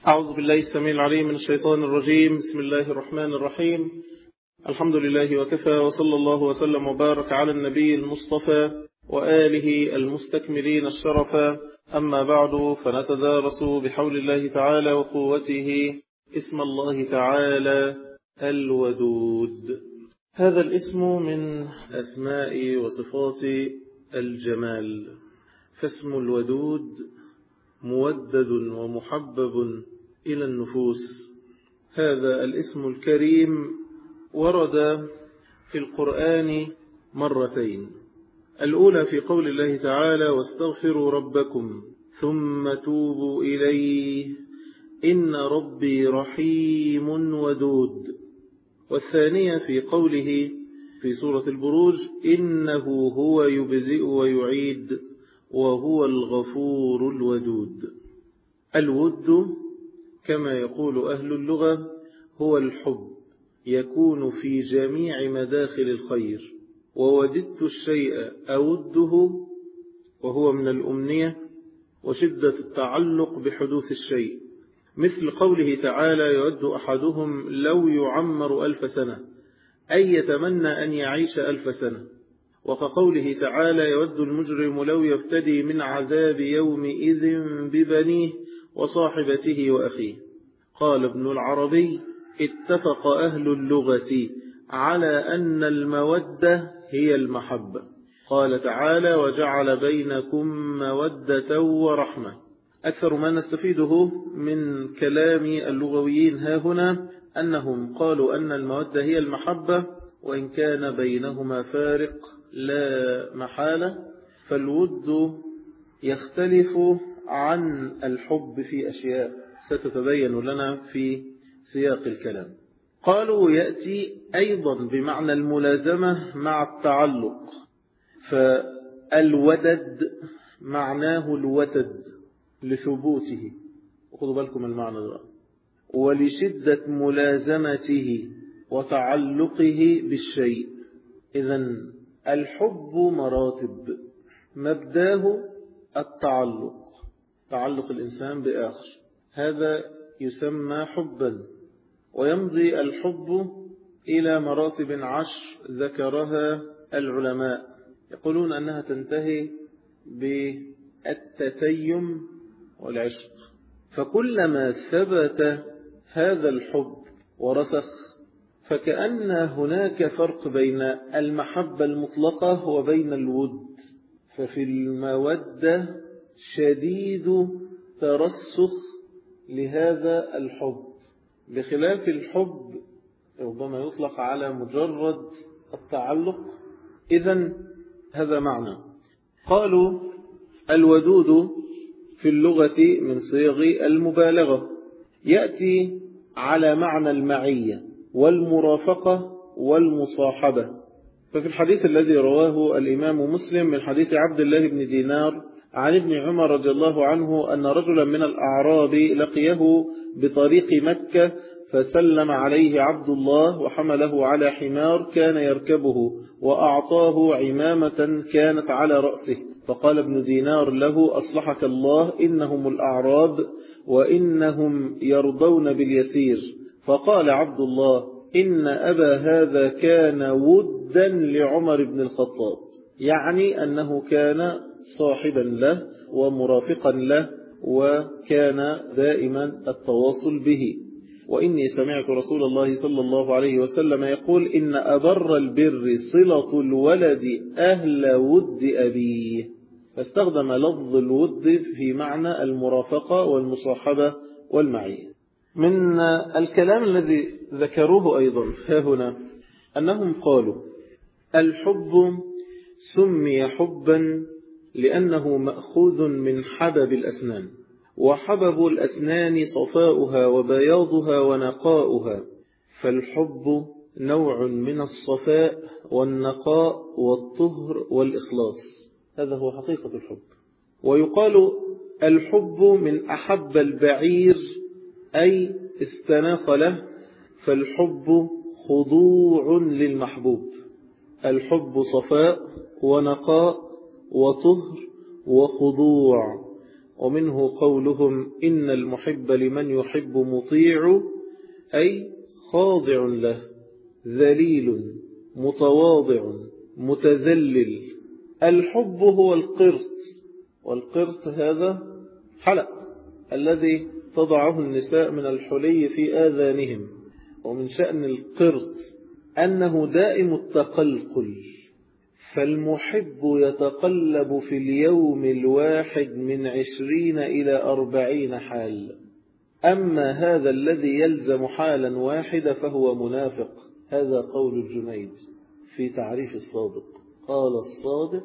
أعوذ بالله السميع العليم من الشيطان الرجيم. بسم الله الرحمن الرحيم. الحمد لله وكفى، وصلى الله وسلم وبارك على النبي المصطفى وآله المستكملين الشرفا. أما بعد، فنتدارس بحول الله تعالى وقوته اسم الله تعالى الودود. هذا الاسم من أسماء وصفات الجمال، فاسم الودود مودد ومحبب إلى النفوس. هذا الاسم الكريم ورد في القرآن مرتين، الأولى في قول الله تعالى: واستغفروا ربكم ثم توبوا إليه إن ربي رحيم ودود، والثانية في قوله في سورة البروج: إنه هو يبدئ ويعيد وهو الغفور الودود. الود كما يقول أهل اللغة هو الحب، يكون في جميع مداخل الخير. ووددت الشيء أوده، وهو من الأمنية وشدة التعلق بحدوث الشيء، مثل قوله تعالى: يود أحدهم لو يعمر 1000 سنة، أي يتمنى أن يعيش 1000 سنة. وكقوله تعالى: يود المجرم لو يفتدي من عذاب يومئذ ببنيه وصاحبته وأخيه. قال ابن العربي: اتفق أهل اللغة على أن المودة هي المحبة. قال تعالى: وجعل بينكم مودة ورحمة. أكثر ما نستفيده من كلام اللغويين هاهنا أنهم قالوا أن المودة هي المحبة، وإن كان بينهما فارق لا محالة، فالود يختلف عن الحب في أشياء ستتبين لنا في سياق الكلام. قالوا يأتي أيضا بمعنى الملازمة مع التعلق، فالودد معناه الوتد لثبوته، وخذوا بالكم المعنى ده، ولشدة ملازمته وتعلقه بالشيء. إذن الحب مراتب، مبداه التعلق، تعلق الإنسان بآخر، هذا يسمى حبا. ويمضي الحب إلى مراتب 10 ذكرها العلماء، يقولون أنها تنتهي بالتتيم والعشق. فكلما ثبت هذا الحب ورسخ، فكأن هناك فرق بين المحبة المطلقة وبين الود. ففي المودة شديد ترسخ لهذا الحب، بخلاف الحب ربما يطلق على مجرد التعلق. إذن هذا معنى. قالوا الودود في اللغة من صيغ المبالغة، يأتي على معنى المعية والمرافقة والمصاحبة. ففي الحديث الذي رواه الإمام مسلم من حديث عبد الله بن دينار عن ابن عمر رضي الله عنه أن رجلا من الأعراب لقيه بطريق مكة، فسلم عليه عبد الله وحمله على حمار كان يركبه، وأعطاه عمامة كانت على رأسه. فقال ابن دينار له: أصلحك الله، إنهم الأعراب وإنهم يرضون باليسير. فقال عبد الله: إن أبا هذا كان ودا لعمر بن الخطاب، يعني أنه كان صاحبا له ومرافقا له، وكان دائما التواصل به. وإني سمعت رسول الله صلى الله عليه وسلم يقول: إن أبر البر صلة الولد أهل ود أبيه. فاستخدم لفظ الود في معنى المرافقة والمصاحبة والمعية. من الكلام الذي ذكروه أيضا هنا أنهم قالوا: الحب سمي حبا لأنه مأخوذ من حبب الأسنان، وحبب الأسنان صفاؤها وبياضها ونقاؤها، فالحب نوع من الصفاء والنقاء والطهر والإخلاص. هذا هو حقيقة الحب. ويقال الحب من أحب البعير، أي استناخ له، فالحب خضوع للمحبوب. الحب صفاء ونقاء وطهر وخضوع. ومنه قولهم إن المحب لمن يحب مطيع، أي خاضع له، ذليل متواضع متذلل. الحب هو القرط، والقرط هذا حلق الذي تضعه النساء من الحلي في آذانهم. ومن شأن القرط أنه دائم التقلقل، فالمحب يتقلب في اليوم الواحد من 20 إلى 40 حال. أما هذا الذي يلزم حالا واحدة فهو منافق. هذا قول الجنيد في تعريف الصادق. قال الصادق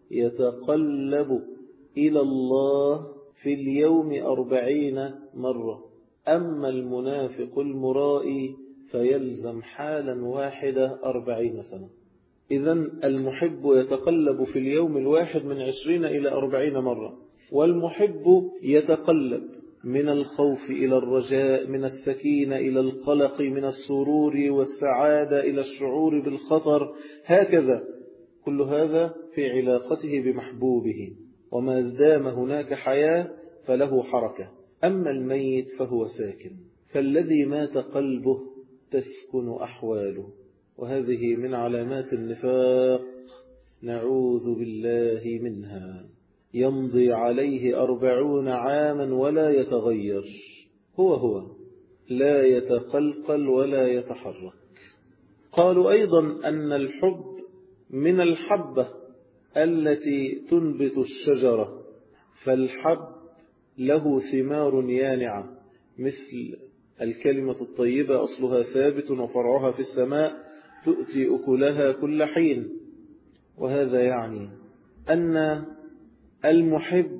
يتقلب إلى الله في اليوم 40 مرة، أما المنافق المرائي فيلزم حالا واحدة 40 سنة. إذن المحب يتقلب في اليوم الواحد من 20 إلى 40 مرة. والمحب يتقلب من الخوف إلى الرجاء، من السكينة إلى القلق، من السرور والسعادة إلى الشعور بالخطر، هكذا كل هذا في علاقته بمحبوبه. وما دام هناك حياة فله حركة، أما الميت فهو ساكن. فالذي مات قلبه تسكن أحواله، وهذه من علامات النفاق نعوذ بالله منها. يمضي عليه 40 عاما ولا يتغير، هو لا يتقلقل ولا يتحرك. قالوا أيضا أن الحب من الحبة التي تنبت الشجرة، فالحب له ثمار يانعة مثل الكلمة الطيبة أصلها ثابت وفرعها في السماء تؤتي أكلها كل حين. وهذا يعني أن المحب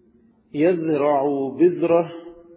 يزرع بذرة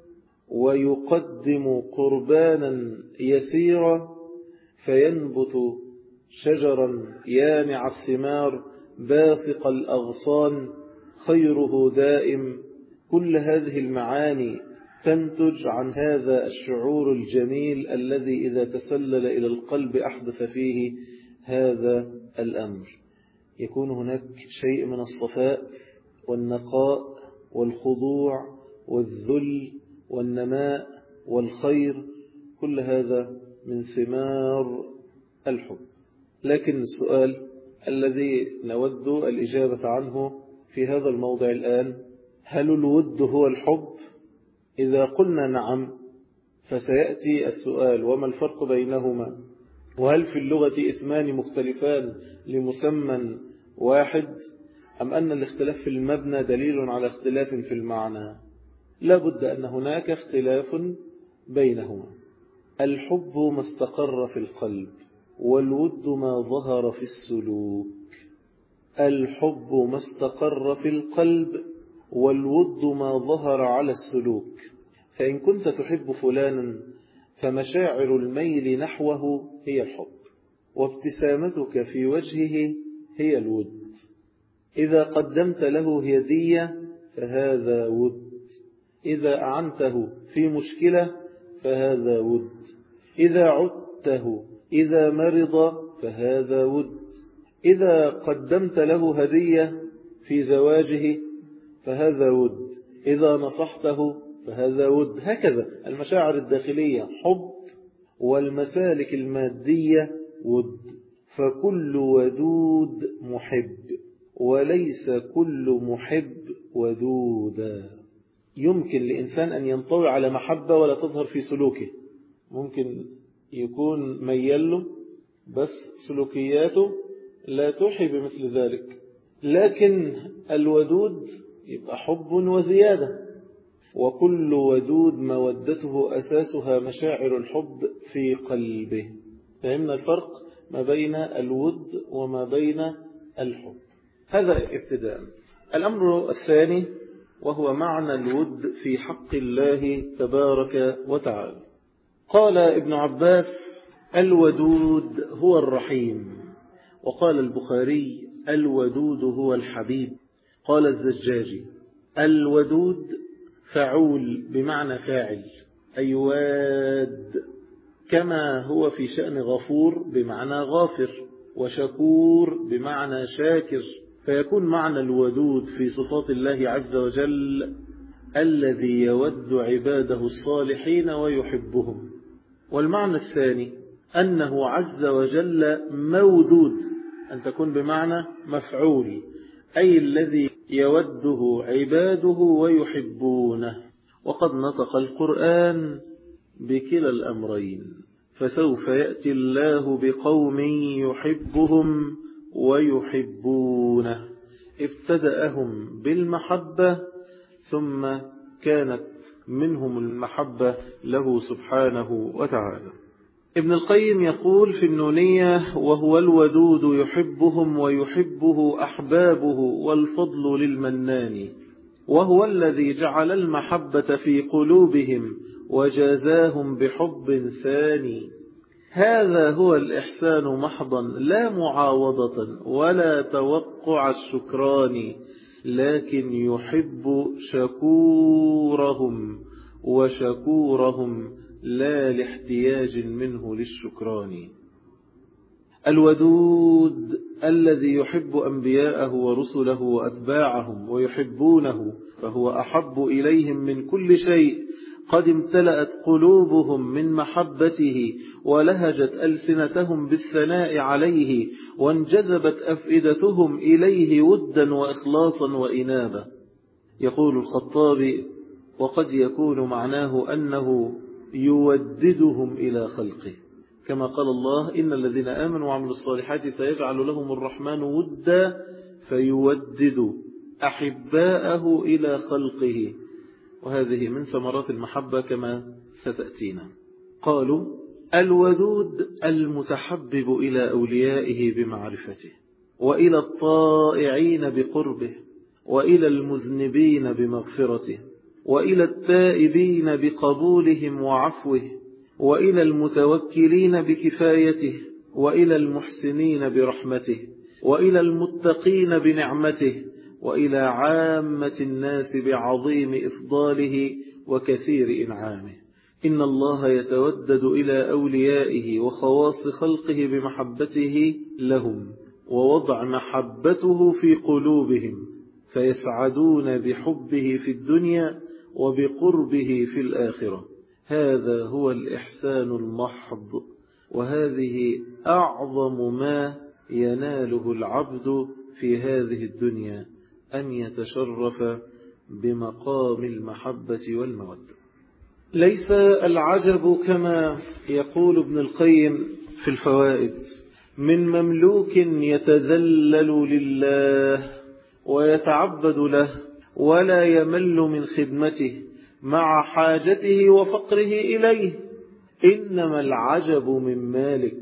ويقدم قربانا يسيرا فينبت شجرا يانع الثمار باسق الأغصان خيره دائم. كل هذه المعاني تنتج عن هذا الشعور الجميل الذي إذا تسلل إلى القلب أحدث فيه هذا الأمر. يكون هناك شيء من الصفاء والنقاء والخضوع والذل والنماء والخير، كل هذا من ثمار الحب. لكن السؤال الذي نود الإجابة عنه في هذا الموضع الآن: هل الود هو الحب؟ إذا قلنا نعم فسيأتي السؤال: وما الفرق بينهما؟ وهل في اللغة اسمان مختلفان لمسمى واحد؟ أم أن الاختلاف في المبنى دليل على اختلاف في المعنى؟ لا بد أن هناك اختلاف بينهما. الحب ما استقر في القلب، والود ما ظهر في السلوك. الحب ما استقر في القلب، والود ما ظهر على السلوك. فإن كنت تحب فلانا فمشاعر الميل نحوه هي الحب، وابتسامتك في وجهه هي الود. إذا قدمت له هدية فهذا ود، إذا أعنته في مشكلة فهذا ود، إذا عدته إذا مرض فهذا ود، إذا قدمت له هدية في زواجه فهذا ود، إذا نصحته فهذا ود. هكذا المشاعر الداخلية حب، والمسالك المادية ود. فكل ودود محب، وليس كل محب ودودا. يمكن لإنسان أن ينطوي على محبة ولا تظهر في سلوكه، ممكن يكون ميله بس سلوكياته لا توحي بمثل ذلك. لكن الودود يبقى حب وزيادة، وكل ودود مودته أساسها مشاعر الحب في قلبه. فهمنا الفرق ما بين الود وما بين الحب. هذا ابتداء. الأمر الثاني وهو معنى الود في حق الله تبارك وتعالى. قال ابن عباس: الودود هو الرحيم. وقال البخاري: الودود هو الحبيب. قال الزجاجي: الودود فعول بمعنى فاعل، أي واد، كما هو في شأن غفور بمعنى غافر، وشكور بمعنى شاكر. فيكون معنى الودود في صفات الله عز وجل الذي يود عباده الصالحين ويحبهم. والمعنى الثاني أنه عز وجل مودود، أن تكون بمعنى مفعول، أي الذي يوده عباده ويحبونه. وقد نطق القرآن بكلا الأمرين، فسوف يأتي الله بقوم يحبهم ويحبونه. ابتدأهم بالمحبة ثم كانت منهم المحبة له سبحانه وتعالى. ابن القيم يقول في النونية: وهو الودود يحبهم ويحبه أحبابه والفضل للمنان، وهو الذي جعل المحبة في قلوبهم وجازاهم بحب ثاني. هذا هو الإحسان محضا لا معاوضة ولا توقع الشكران، لكن يحب شكورهم وشكورهم لا لاحتياج منه للشكران. الودود الذي يحب أنبياءه ورسله وأتباعهم ويحبونه، فهو أحب إليهم من كل شيء. قد امتلأت قلوبهم من محبته ولهجت ألسنتهم بالثناء عليه، وانجذبت أفئدتهم إليه ودا وإخلاصا وإنابة. يقول الخطابي: وقد يكون معناه أنه يوددهم إلى خلقه، كما قال الله: إن الذين آمنوا وعملوا الصالحات سيجعل لهم الرحمن ودا فيودد أحباءه إلى خلقه. وهذه من ثمرات المحبة كما ستأتينا. قالوا: الودود المتحبب إلى أوليائه بمعرفته، وإلى الطائعين بقربه، وإلى المذنبين بمغفرته، وإلى التائبين بقبولهم وعفوه، وإلى المتوكلين بكفايته، وإلى المحسنين برحمته، وإلى المتقين بنعمته، وإلى عامة الناس بعظيم إفضاله وكثير إنعامه. إن الله يتودد إلى أوليائه وخواص خلقه بمحبته لهم، ووضع محبته في قلوبهم، فيسعدون بحبه في الدنيا وبقربه في الآخرة. هذا هو الإحسان المحض، وهذه أعظم ما يناله العبد في هذه الدنيا، أن يتشرف بمقام المحبة والمودة. ليس العجب كما يقول ابن القيم في الفوائد من مملوك يتذلل لله ويتعبد له ولا يمل من خدمته مع حاجته وفقره إليه، إنما العجب من مالك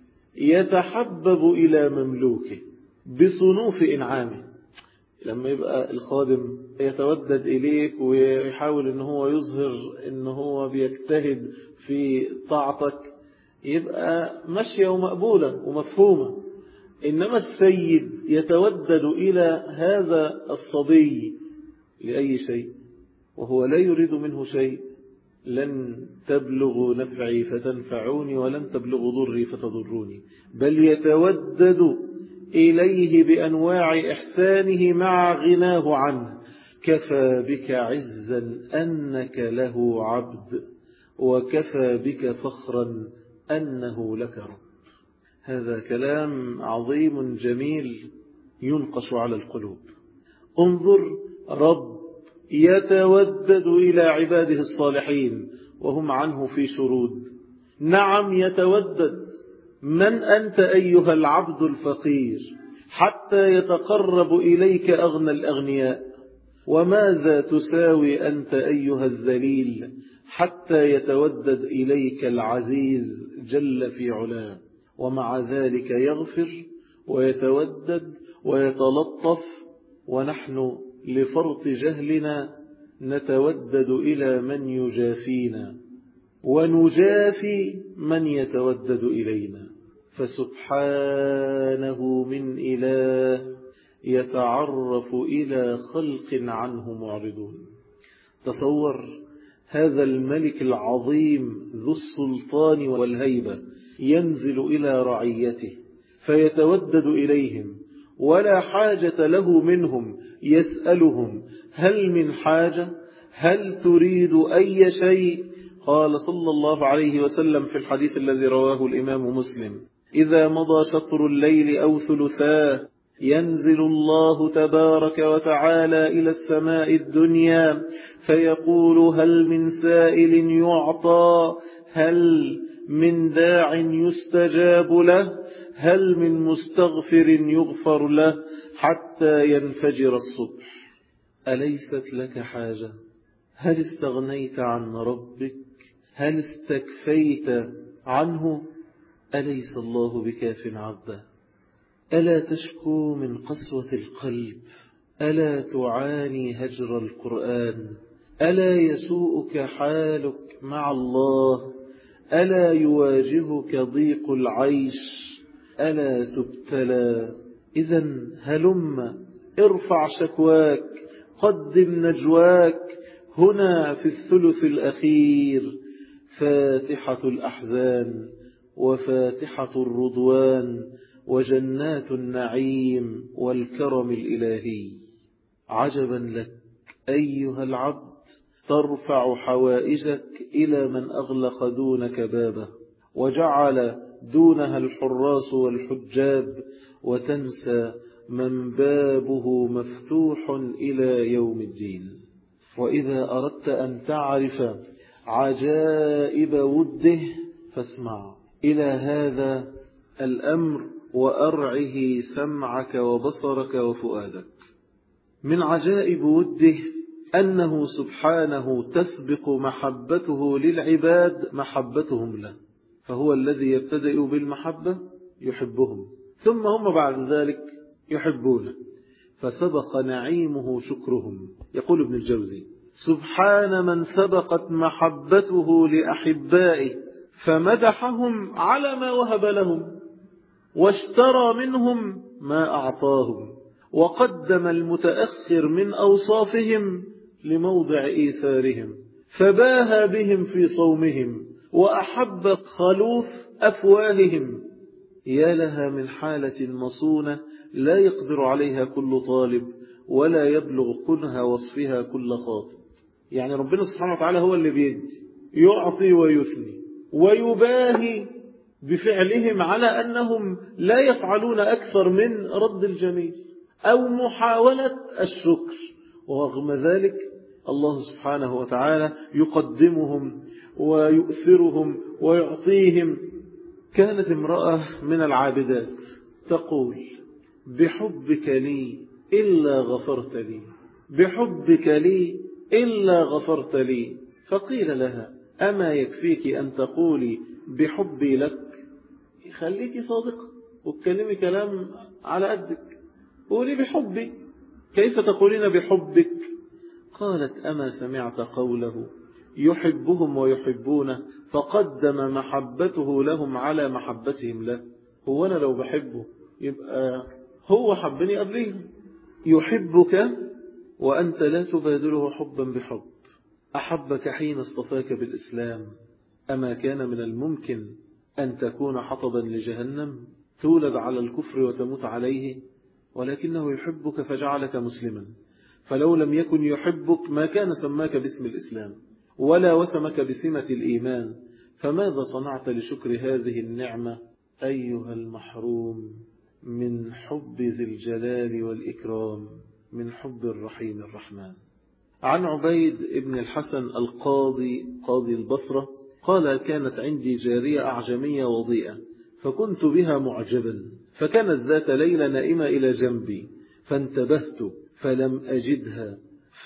يتحبب إلى مملوكه بصنوف إنعامه. لما يبقى الخادم يتودد إليك ويحاول أنه هو يظهر أنه هو بيجتهد في طاعتك، يبقى مشية ومقبولة ومفهومة. إنما السيد يتودد إلى هذا الصبي لأي شيء وهو لا يريد منه شيء. لن تبلغوا نفعي فتنفعوني ولن تبلغوا ضري فتضروني، بل يتودد إليه بأنواع إحسانه مع غناه عنه. كفى بك عزا أنك له عبد، وكفى بك فخرا أنه لك رب. هذا كلام عظيم جميل ينقش على القلوب. انظر، رب يتودد إلى عباده الصالحين وهم عنه في شرود. نعم يتودد. من أنت أيها العبد الفقير حتى يتقرب إليك أغنى الأغنياء؟ وماذا تساوي أنت أيها الذليل حتى يتودد إليك العزيز جل في علاه؟ ومع ذلك يغفر ويتودد ويتلطف، ونحن لفرط جهلنا نتودد إلى من يجافينا ونجافي من يتودد إلينا. فسبحانه من إله يتعرف إلى خلق عنه معرضون. تصور هذا الملك العظيم ذو السلطان والهيبة ينزل إلى رعيته فيتودد إليهم ولا حاجة له منهم، يسألهم: هل من حاجة؟ هل تريد أي شيء؟ قال صلى الله عليه وسلم في الحديث الذي رواه الإمام مسلم: إذا مضى شطر الليل أو ثلثاه ينزل الله تبارك وتعالى إلى السماء الدنيا فيقول: هل من سائل يعطى؟ هل من داع يستجاب له؟ هل من مستغفر يغفر له؟ حتى ينفجر الصبح. أليست لك حاجة؟ هل استغنيت عن ربك؟ هل استكفيت عنه؟ أليس الله بكاف عبده؟ ألا تشكو من قسوة القلب؟ ألا تعاني هجر القرآن؟ ألا يسوءك حالك مع الله؟ ألا يواجهك ضيق العيش؟ ألا تبتلى؟ إذن هلم ارفع شكواك، قدم نجواك. هنا في الثلث الأخير فاتحة الأحزان وفاتحة الرضوان وجنات النعيم والكرم الإلهي. عجبا لك أيها العبد، ترفع حوائجك إلى من أغلق دونك بابه وجعل دونها الحراس والحجاب، وتنسى من بابه مفتوح إلى يوم الدين. وإذا أردت أن تعرف عجائب وده فاسمع إلى هذا الأمر وأرعه سمعك وبصرك وفؤادك. من عجائب وده أنه سبحانه تسبق محبته للعباد محبتهم له، فهو الذي يبتدئ بالمحبة يحبهم، ثم هم بعد ذلك يحبونه، فسبق نعيمه شكرهم. يقول ابن الجوزي: سبحان من سبقت محبته لأحبائه فمدحهم على ما وهب لهم، واشترى منهم ما أعطاهم، وقدم المتأخر من أوصافهم لموضع إيثارهم، فباهى بهم في صومهم، وأحب خلوف أفواههم. يا لها من حالة مصونة لا يقدر عليها كل طالب، ولا يبلغ كنها وصفها كل خاطب. يعني ربنا سبحانه وتعالى هو اللي بيدي، يعطي ويثني، ويباهي بفعلهم على أنهم لا يفعلون أكثر من رد الجميل أو محاولة الشكر. ورغم ذلك الله سبحانه وتعالى يقدمهم ويؤثرهم ويعطيهم. كانت امرأة من العابدات تقول: بحبك لي إلا غفرت لي، بحبك لي إلا غفرت لي. فقيل لها: أما يكفيك أن تقولي بحبي لك؟ خليكي صادقة واتكلمي كلام على قدك، قولي بحبي، كيف تقولين بحبك؟ قالت: أما سمعت قوله يحبهم ويحبونه فقدم محبته لهم على محبتهم له؟ هو أنا لو بحبه يبقى هو حبني قبلهم. يحبك وأنت لا تبادله حبا بحب. أحبك حين اصطفاك بالإسلام. أما كان من الممكن أن تكون حطبا لجهنم تولد على الكفر وتموت عليه؟ ولكنه يحبك فجعلك مسلما، فلو لم يكن يحبك ما كان سماك باسم الإسلام ولا وسمك بسمة الإيمان. فماذا صنعت لشكر هذه النعمة أيها المحروم من حب ذي الجلال والإكرام، من حب الرحيم الرحمن؟ عن عبيد ابن الحسن القاضي قاضي البصرة قال: كانت عندي جارية أعجمية وضيئة، فكنت بها معجبا، فكانت ذات ليلة نائمة إلى جنبي، فانتبهت فلم أجدها،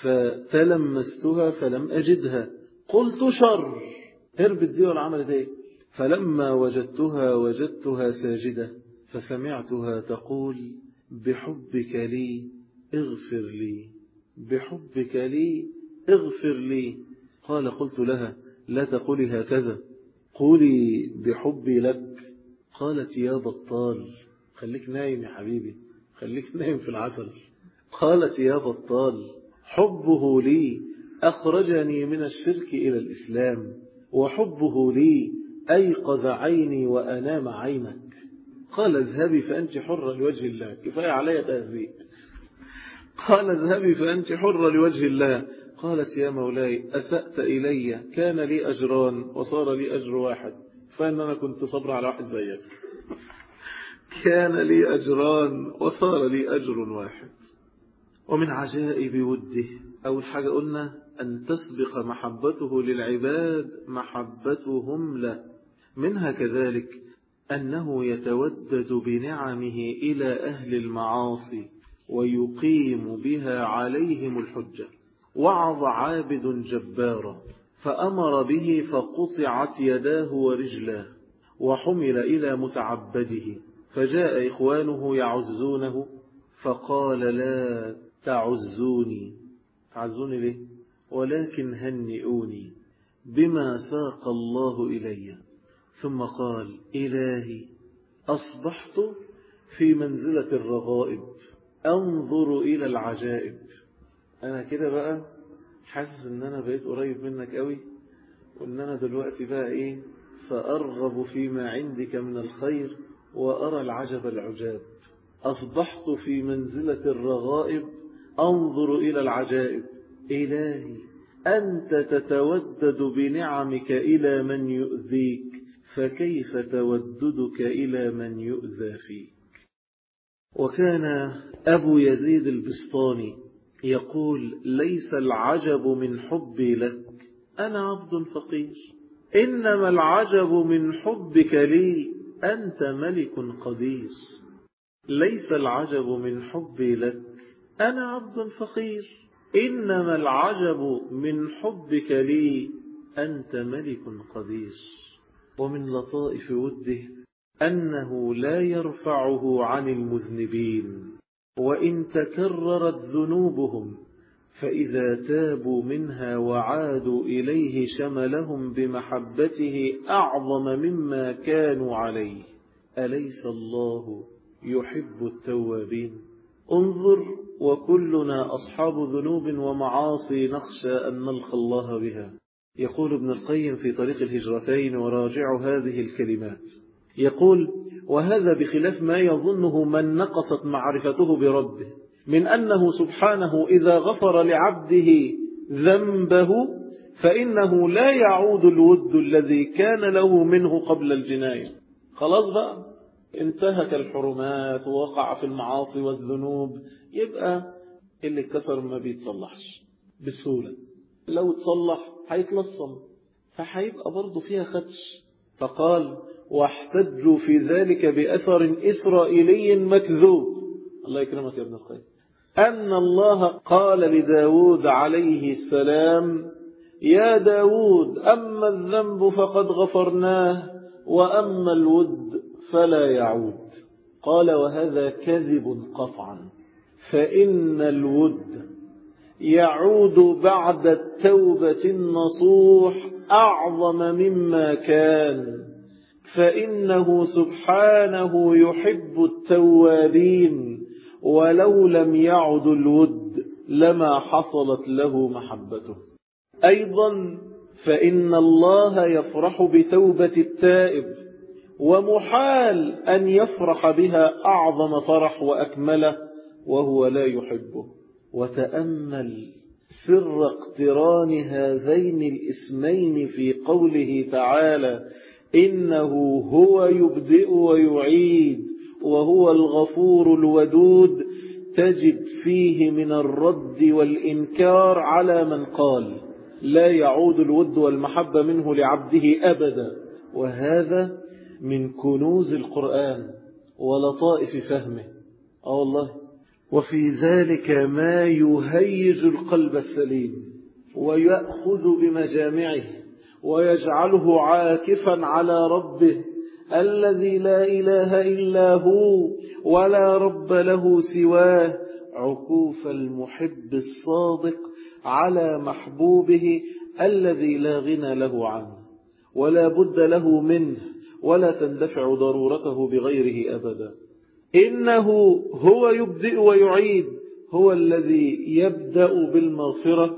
فتلمستها فلم أجدها، قلت: شر، هربت دي ولا عملت ايه؟ فلما وجدتها ساجدة، فسمعتها تقول: بحبك لي اغفر لي، بحبك لي اغفر لي. قال: قلت لها: لا تقولي هكذا، قولي بحبي لك. قالت: يا بطال، خليك نايم يا حبيبي، خليك نايم في العسل. قالت: يا بطال، حبه لي أخرجني من الشرك إلى الإسلام، وحبه لي أيقظ عيني وأنام عينك. قال: اذهبي فأنت حرة لوجه الله. كفاية علي تهزيء. قال: اذهبي فأنت حرة لوجه الله. قالت يا مولاي أسأت إلي، كان لي أجران وصار لي أجر واحد، فإن أنا كنت صبر على واحد زيك. كان لي أجران وصار لي أجر واحد. ومن عجائب وده أول حاجة قلنا أن تسبق محبته للعباد محبتهم له. منها كذلك أنه يتودد بنعمه إلى أهل المعاصي ويقيم بها عليهم الحجة. وعظ عابد جبارا فأمر به فقطعت يداه ورجلاه وحمل إلى متعبده، فجاء إخوانه يعزونه فقال لا تعزوني ليه؟ ولكن هنئوني بما ساق الله إلي. ثم قال إلهي أصبحت في منزلة الرغائب أنظر إلى العجائب. أنا كده بقى حاسس أن أنا بقيت قريب منك قوي، وأن أنا دلوقتي بقى سأرغب فيما عندك من الخير وأرى العجب العجاب. أصبحت في منزلة الرغائب أنظر إلى العجائب. إلهي أنت تتودد بنعمك إلى من يؤذيك، فكيف توددك إلى من يؤذى فيك؟ وكان أبو يزيد البسطاني يقول ليس العجب من حبي لك، أنا عبد فقير، إنما العجب من حبك لي، أنت ملك قدير. ليس العجب من حبي لك، أنا عبد فقير، إنما العجب من حبك لي، أنت ملك قدير. ومن لطائف وده أنه لا يرفعه عن المذنبين وإن تكررت ذنوبهم، فإذا تابوا منها وعادوا إليه شملهم بمحبته أعظم مما كانوا عليه. أليس الله يحب التوابين؟ انظر، وكلنا أصحاب ذنوب ومعاصي نخشى أن نلقى الله بها. يقول ابن القيم في طريق الهجرتين وراجع هذه الكلمات، يقول وهذا بخلاف ما يظنه من نقصت معرفته بربه من أنه سبحانه إذا غفر لعبده ذنبه فإنه لا يعود الود الذي كان له منه قبل الجناية. خلاص بقى انتهك الحرمات ووقع في المعاصي والذنوب، يبقى اللي اتكسر ما بيتصلحش بسهولة، لو تصلح هيتلصم، فهيبقى برضه فيها خدش. فقال واحتجوا في ذلك بأثر إسرائيلي مكذوب، الله يكرمك يا ابن القيم، أن الله قال لداود عليه السلام يا داود أما الذنب فقد غفرناه وأما الود فلا يعود. قال وهذا كذب قطعا، فإن الود يعود بعد التوبة النصوح أعظم مما كان، فإنه سبحانه يحب التوابين، ولو لم يعد الود لما حصلت له محبته. أيضا فإن الله يفرح بتوبة التائب، ومحال أن يفرح بها أعظم فرح وأكمله وهو لا يحبه. وتأمل سر اقتران هذين الاسمين في قوله تعالى إنه هو يبدئ ويعيد وهو الغفور الودود، تجد فيه من الرد والإنكار على من قال لا يعود الود والمحبة منه لعبده أبدا. وهذا من كنوز القرآن ولطائف فهمه. والله وفي ذلك ما يهيج القلب السليم ويأخذ بمجامعه ويجعله عاكفا على ربه الذي لا إله إلا هو ولا رب له سواه، عكوف المحب الصادق على محبوبه الذي لا غنى له عنه ولا بد له منه ولا تندفع ضرورته بغيره أبدا. إنه هو يبدئ ويعيد، هو الذي يبدأ بالمغفرة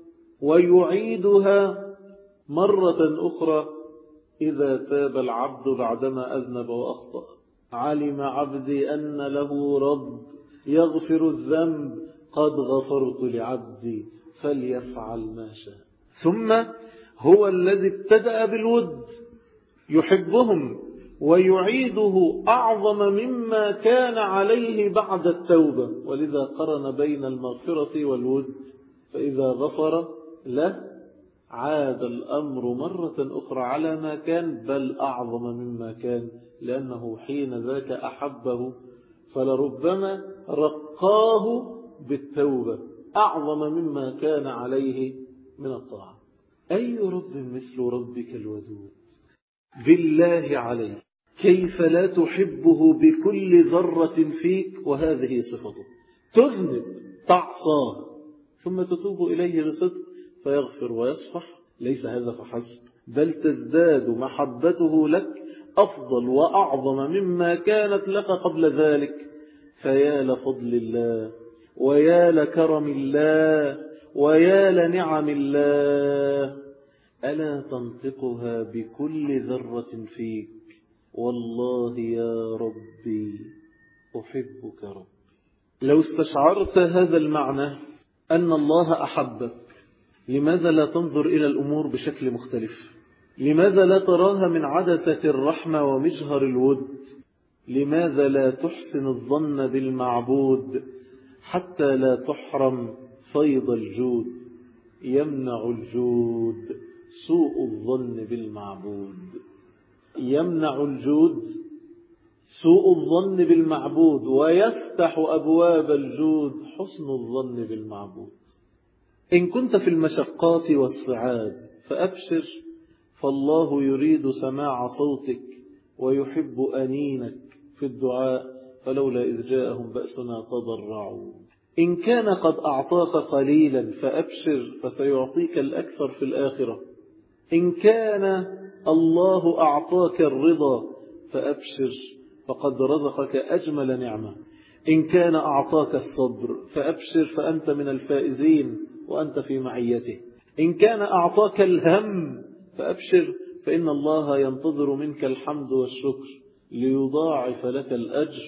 ويعيدها مرة أخرى إذا تاب العبد بعدما أذنب وأخطأ. علم عبدي أن له رب يغفر الذنب، قد غفرت لعبدي فليفعل ما شاء. ثم هو الذي ابتدأ بالود، يحبهم ويعيده أعظم مما كان عليه بعد التوبة، ولذا قرن بين المغفرة والود، فإذا غفر له عاد الأمر مرة أخرى على ما كان، بل أعظم مما كان، لأنه حين ذاك أحبه، فلربما رقاه بالتوبة أعظم مما كان عليه من الطاعة. أي رب مثل ربك الودود؟ بالله عليك كيف لا تحبه بكل ذرة فيك وهذه صفته؟ تذنب تعصاه ثم تتوب إليه بصدق فيغفر ويصفح. ليس هذا فحسب، بل تزداد محبته لك أفضل وأعظم مما كانت لك قبل ذلك. فيا لفضل الله، ويا لكرم الله، ويا لنعم الله، ألا تنطقها بكل ذرة فيك؟ والله يا ربي أحبك ربي. لو استشعرت هذا المعنى أن الله أحبك، لماذا لا تنظر إلى الأمور بشكل مختلف؟ لماذا لا تراها من عدسة الرحمة ومجهر الود؟ لماذا لا تحسن الظن بالمعبود حتى لا تحرم فيض الجود؟ يمنع الجود سوء الظن بالمعبود، يمنع الجود سوء الظن بالمعبود، ويفتح أبواب الجود حسن الظن بالمعبود. إن كنت في المشقات والصعاب فأبشر، فالله يريد سماع صوتك ويحب أنينك في الدعاء، فلولا إذ جاءهم بأسنا تضرعوا. إن كان قد أعطاك قليلا فأبشر، فسيعطيك الأكثر في الآخرة. إن كان الله أعطاك الرضا فأبشر، فقد رزقك أجمل نعمة. إن كان أعطاك الصبر فأبشر، فأنت من الفائزين وأنت في معيته. إن كان أعطاك الهم فأبشر، فإن الله ينتظر منك الحمد والشكر ليضاعف لك الأجر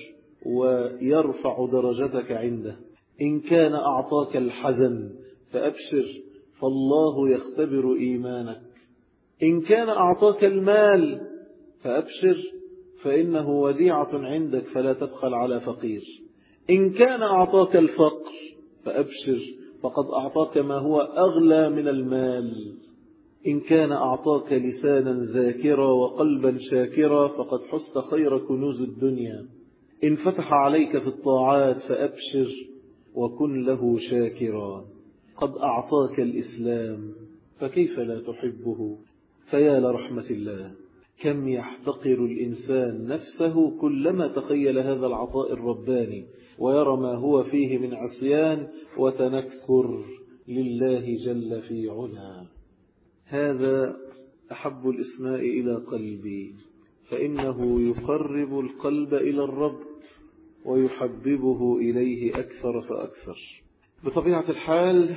ويرفع درجتك عنده. إن كان أعطاك الحزن فأبشر، فالله يختبر إيمانك. إن كان أعطاك المال فأبشر، فإنه وديعة عندك فلا تبخل على فقير. إن كان أعطاك الفقر فأبشر، فقد أعطاك ما هو أغلى من المال. إن كان أعطاك لسانا ذاكرا وقلبا شاكرا، فقد حست خير كنوز الدنيا. إن فتح عليك في الطاعات فأبشر وكن له شاكرا. قد أعطاك الإسلام فكيف لا تحبه؟ فيا لرحمة الله، كم يحتقر الإنسان نفسه كلما تخيل هذا العطاء الرباني ويرى ما هو فيه من عصيان وتنكر لله جل في علا. هذا أحب الإسماء إلى قلبي، فإنه يقرب القلب إلى الرب ويحببه إليه أكثر فأكثر. بطبيعة الحال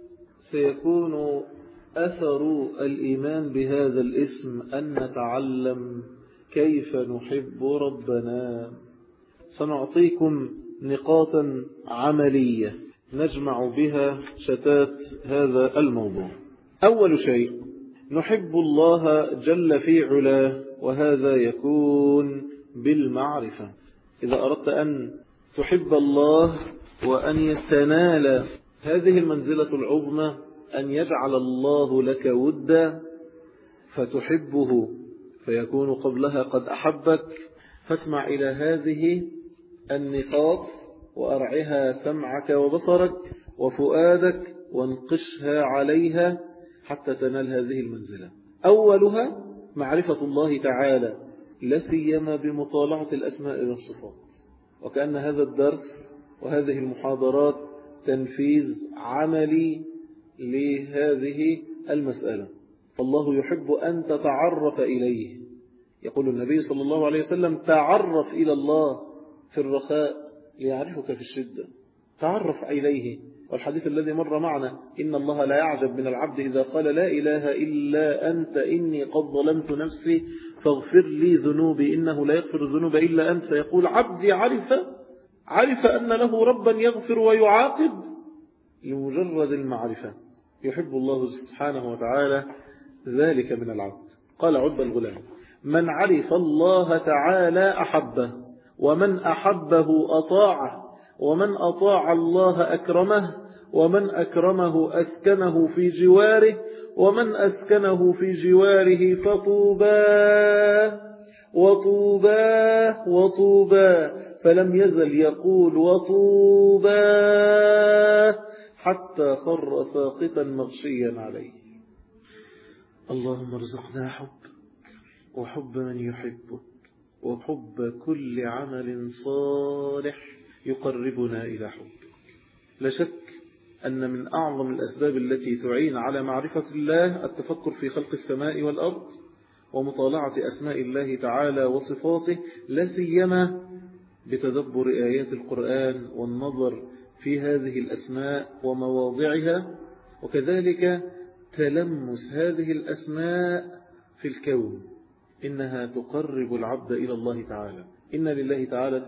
سيكون أثر الإيمان بهذا الاسم أن نتعلم كيف نحب ربنا. سنعطيكم نقاطا عملية نجمع بها شتات هذا الموضوع. أول شيء، نحب الله جل في علاه، وهذا يكون بالمعرفة. إذا أردت أن تحب الله وأن يتنال هذه المنزلة العظمى، أن يجعل الله لك ودا فتحبه فيكون قبلها قد أحبك، فاسمع إلى هذه النقاط وأرعها سمعك وبصرك وفؤادك وانقشها عليها حتى تنال هذه المنزلة. أولها معرفة الله تعالى، لا سيما بمطالعة الأسماء والصفات، وكأن هذا الدرس وهذه المحاضرات تنفيذ عملي لهذه المسألة. الله يحب أن تتعرف إليه. يقول النبي صلى الله عليه وسلم: تعرف إلى الله في الرخاء ليعرفك في الشدة. تعرف إليه. والحديث الذي مر معنا: إن الله لا يعجب من العبد إذا قال لا إله إلا أنت إني قد ظلمت نفسي فاغفر لي ذنوبي إنه لا يغفر الذنوب إلا أنت. فيقول: عبدي عرف أن له ربا يغفر ويعاقب لمجرد المعرفة. يحب الله سبحانه وتعالى ذلك من العبد. قال عتبة الغلام: من عرف الله تعالى أحبه، ومن أحبه أطاعه، ومن أطاع الله أكرمه، ومن أكرمه أسكنه في جواره، ومن أسكنه في جواره فطوباه وطوباه وطوباه، فلم يزل يقول وطوباه حتى خر ساقطا مغشيا عليه. اللهم ارزقنا حبك وحب من يحبك وحب كل عمل صالح يقربنا إلى حبك. لا شك أن من أعظم الأسباب التي تعين على معرفة الله التفكر في خلق السماء والأرض ومطالعة أسماء الله تعالى وصفاته، لا سيما بتدبر آيات القرآن والنظر في هذه الأسماء ومواضعها، وكذلك تلمس هذه الأسماء في الكون. إنها تقرب العبد إلى الله تعالى. إن لله تعالى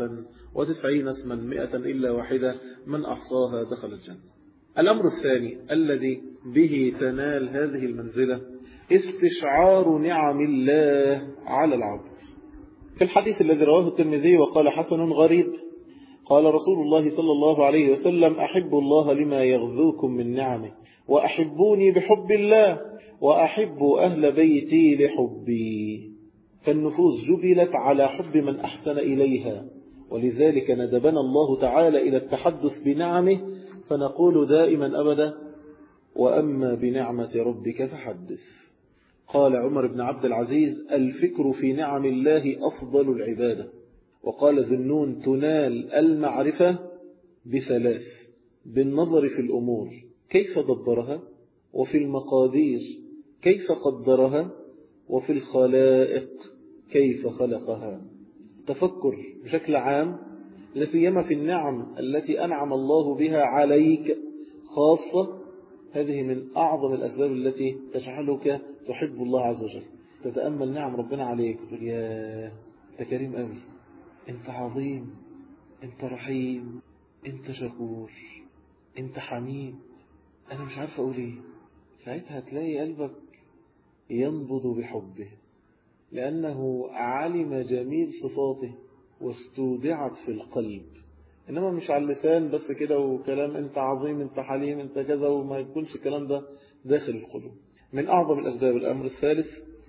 99 اسما 100 إلا واحدة، من أحصاها دخل الجنة. الأمر الثاني الذي به تنال هذه المنزلة استشعار نعم الله على العبد. في الحديث الذي رواه الترمذي وقال حسن غريب، قال رسول الله صلى الله عليه وسلم: أحب الله لما يغذوكم من نعمه، وأحبوني بحب الله، وأحب أهل بيتي لحبي. فالنفوس جبلت على حب من أحسن إليها، ولذلك ندبنا الله تعالى إلى التحدث بنعمه، فنقول دائما أبدا: وأما بنعمة ربك فحدث. قال عمر بن عبد العزيز: الفكر في نعم الله أفضل العبادة. وقال ذنون: تنال المعرفة بثلاث: بالنظر في الأمور كيف دبرها، وفي المقادير كيف قدرها، وفي الخلائق كيف خلقها. تفكر بشكل عام، لسيما في النعم التي أنعم الله بها عليك خاصة، هذه من أعظم الأسباب التي تجعلك تحب الله عز وجل. تتأمل نعم ربنا عليك تقول: يا أنت كريم قوي، أنت عظيم، أنت رحيم، أنت شكور، أنت حميد، أنا مش عارف أقول إيه. ساعتها هتلاقي قلبك ينبض بحبه، لأنه علم جميل صفاته واستودعت في القلب. إنما مش على اللسان بس كده وكلام أنت عظيم، أنت حليم، أنت كذا، وما يكونش الكلام ده داخل القلوب. من أعظم الأسباب الأمر الثالث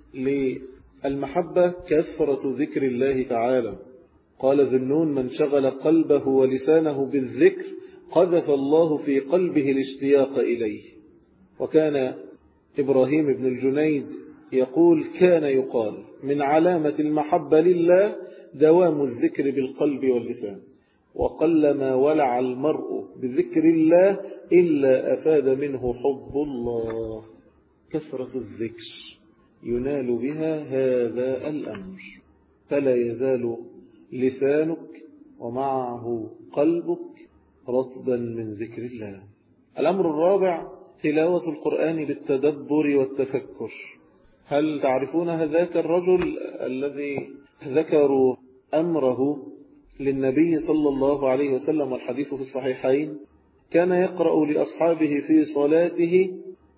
للمحبة كثرة ذكر الله تعالى. قال ذنون: من شغل قلبه ولسانه بالذكر قذف الله في قلبه الاشتياق إليه. وكان إبراهيم بن الجنيد يقول: كان يقال من علامة المحبة لله دوام الذكر بالقلب واللسان، وقلما ولع المرء بذكر الله إلا أفاد منه حب الله. كثرة الذكر ينال بها هذا الأمر، فلا يزال لسانك ومعه قلبك رطبا من ذكر الله. الأمر الرابع تلاوة القرآن بالتدبر والتفكر. هل تعرفون هذاك الرجل الذي ذكروا أمره للنبي صلى الله عليه وسلم والحديث في الصحيحين؟ كان يقرأ لأصحابه في صلاته،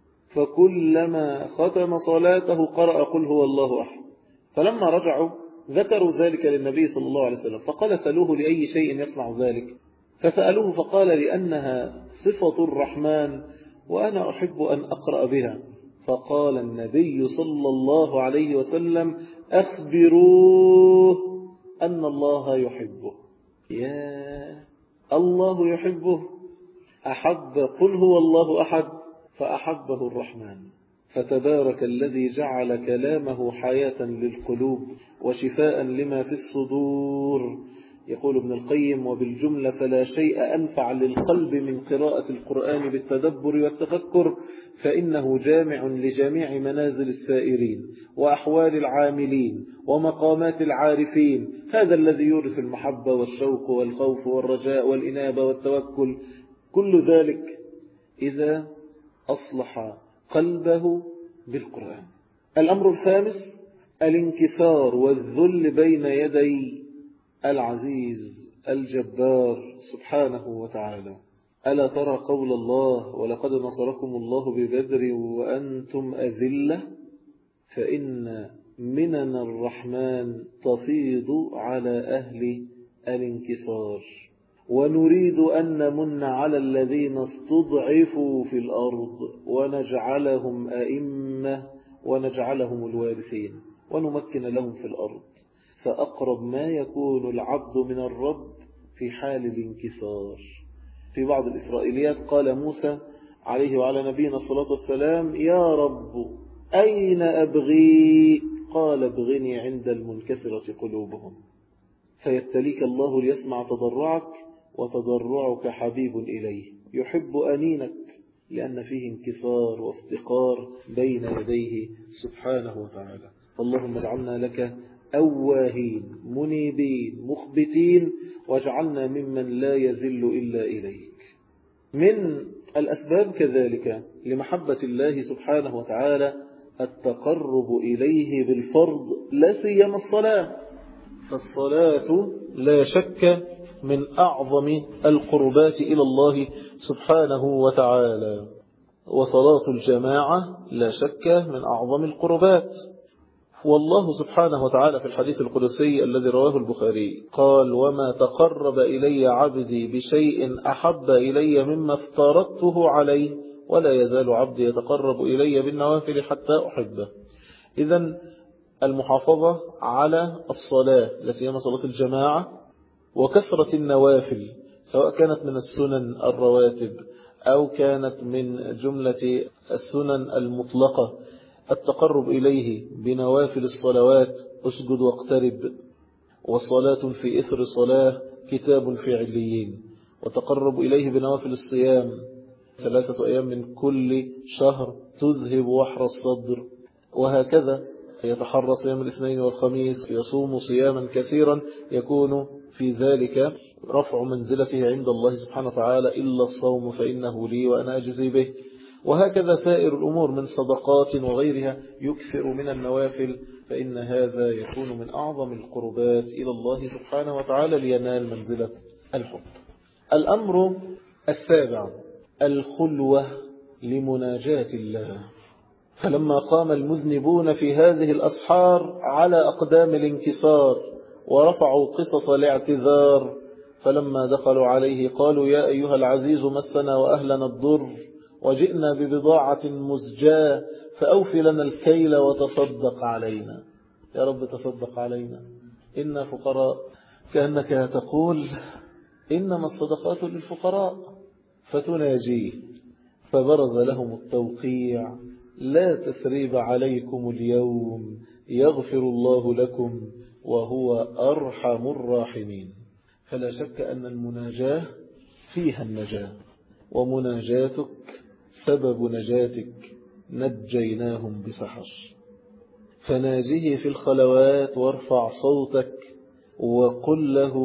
فكلما ختم صلاته قرأ قل هو الله أحد. فلما رجعوا ذكروا ذلك للنبي صلى الله عليه وسلم، فقال: سألوه لأي شيء يصنع ذلك؟ فسألوه فقال: لأنها صفة الرحمن وأنا أحب أن أقرأ بها. فقال النبي صلى الله عليه وسلم: أخبروه أن الله يحبه. يا الله يحبه، أحب قل هو الله أحد فأحبه الرحمن. فتبارك الذي جعل كلامه حياة للقلوب وشفاء لما في الصدور. يقول ابن القيم: وبالجملة فلا شيء أنفع للقلب من قراءة القرآن بالتدبر والتفكر، فإنه جامع لجميع منازل السائرين وأحوال العاملين ومقامات العارفين. هذا الذي يورث المحبة والشوق والخوف والرجاء والإنابة والتوكل، كل ذلك إذا أصلح قلبه بالقرآن. الأمر الخامس الانكسار والذل بين يدي العزيز الجبار سبحانه وتعالى. ألا ترى قول الله ولقد نصركم الله ببدر وأنتم أذلة فإن منن الرحمن تفيض على أهل الانكسار ونريد أن نمن على الذين استضعفوا في الأرض ونجعلهم أئمة ونجعلهم الوارثين ونمكن لهم في الأرض فأقرب ما يكون العبد من الرب في حال الانكسار. في بعض الإسرائيليات قال موسى عليه وعلى نبينا الصلاة والسلام يا رب أين أبغي؟ قال ابغني عند المنكسرة قلوبهم. فيبتليك الله ليسمع تضرعك وتضرعك حبيب إليه يحب أنينك لأن فيه انكسار وافتقار بين يديه سبحانه وتعالى. اللهم اجعلنا لك أواهين منيبين مخبتين واجعلنا ممن لا يذل إلا إليك. من الأسباب كذلك لمحبة الله سبحانه وتعالى التقرب إليه بالفرض لا سيما الصلاة. فالصلاة لا شك من أعظم القربات إلى الله سبحانه وتعالى، وصلاة الجماعة لا شك من أعظم القربات. والله سبحانه وتعالى في الحديث القدسي الذي رواه البخاري قال وما تقرب إلي عبدي بشيء أحب إلي مما افترضته عليه ولا يزال عبدي يتقرب إلي بالنوافل حتى أحبه. إذن المحافظة على الصلاة لا سيما صلاة الجماعة وكثرة النوافل سواء كانت من السنن الرواتب أو كانت من جملة السنن المطلقة. التقرب إليه بنوافل الصلوات أسجد واقترب والصلاة في إثر صلاة كتاب في عليين. وتقرب إليه بنوافل الصيام 3 أيام من كل شهر تذهب وحر الصدر. وهكذا يتحرى صيام الاثنين والخميس يصوم صياما كثيرا يكون في ذلك رفع منزلته عند الله سبحانه وتعالى إلا الصوم فإنه لي وأنا أجزي به. وهكذا سائر الأمور من صدقات وغيرها يكثر من النوافل فإن هذا يكون من أعظم القربات إلى الله سبحانه وتعالى لينال منزلة الحب. الأمر السابع الخلوة لمناجاة الله. فلما قام المذنبون في هذه الأسحار على أقدام الانكسار ورفعوا قصص الاعتذار فلما دخلوا عليه قالوا يا أيها العزيز مسنا وأهلنا الضر وجئنا ببضاعة مزجاة فأوفي لنا الكيل وتصدق علينا. يا رب تصدق علينا إنا فقراء. كأنك تقول إنما الصدقات للفقراء فتناجيه فبرز لهم التوقيع لا تثريب عليكم اليوم يغفر الله لكم وهو أرحم الراحمين. فلا شك أن المناجاة فيها النجاة ومناجاتك سبب نجاتك نجيناهم بسحر. فناجه في الخلوات وارفع صوتك وقل له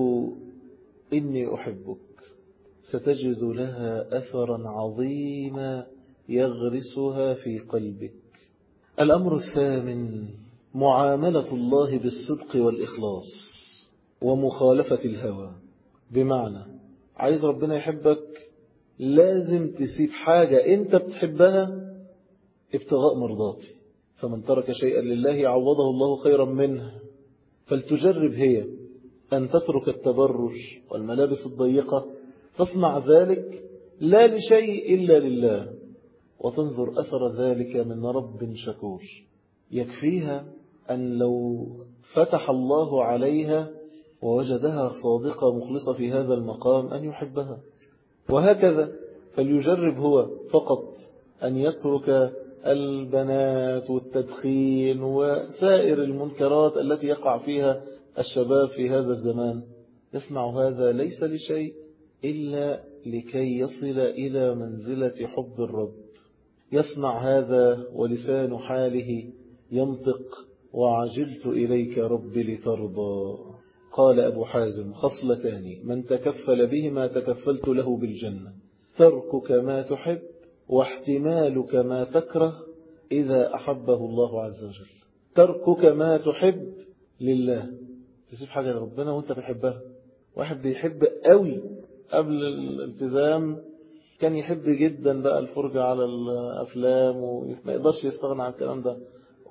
إني أحبك ستجد لها أثرا عظيما يغرسها في قلبك. الأمر الثامن معاملة الله بالصدق والإخلاص ومخالفة الهوى. بمعنى عايز ربنا يحبك لازم تسيب حاجة انت بتحبها ابتغاء مرضاتي. فمن ترك شيئا لله عوضه الله خيرا منه. فلتجرب هي أن تترك التبرج والملابس الضيقة تصنع ذلك لا لشيء إلا لله وتنظر أثر ذلك من رب شكور. يكفيها أن لو فتح الله عليها ووجدها صادقة مخلصة في هذا المقام أن يحبها. وهكذا فليجرب هو فقط أن يترك البنات والتدخين وسائر المنكرات التي يقع فيها الشباب في هذا الزمان. يصنع هذا ليس لشيء إلا لكي يصل إلى منزلة حب الرب. يصنع هذا ولسان حاله ينطق وعجلت إليك رب لترضى. قال أبو حازم خصلتان من تكفل بهما تكفلت له بالجنة تركك ما تحب واحتمالك ما تكره إذا أحبه الله عز وجل. تركك ما تحب لله تسيب حاجة لربنا وانت بتحبها. واحد بيحب قوي قبل الالتزام كان يحب جدا بقى الفرجة على الأفلام وما يقدرش يستغنى عن الكلام ده،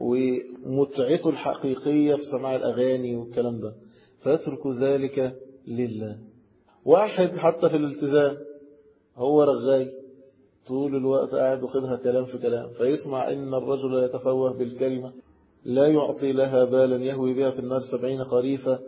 ومتعته الحقيقية في سماع الأغاني والكلام ده، فيترك ذلك لله. واحد حتى في الالتزام هو رغاي طول الوقت قاعد وخدها كلام في كلام، فيسمع إن الرجل يتفوه بالكلمة لا يعطي لها بالا يهوي بها في النار 70 خريفا،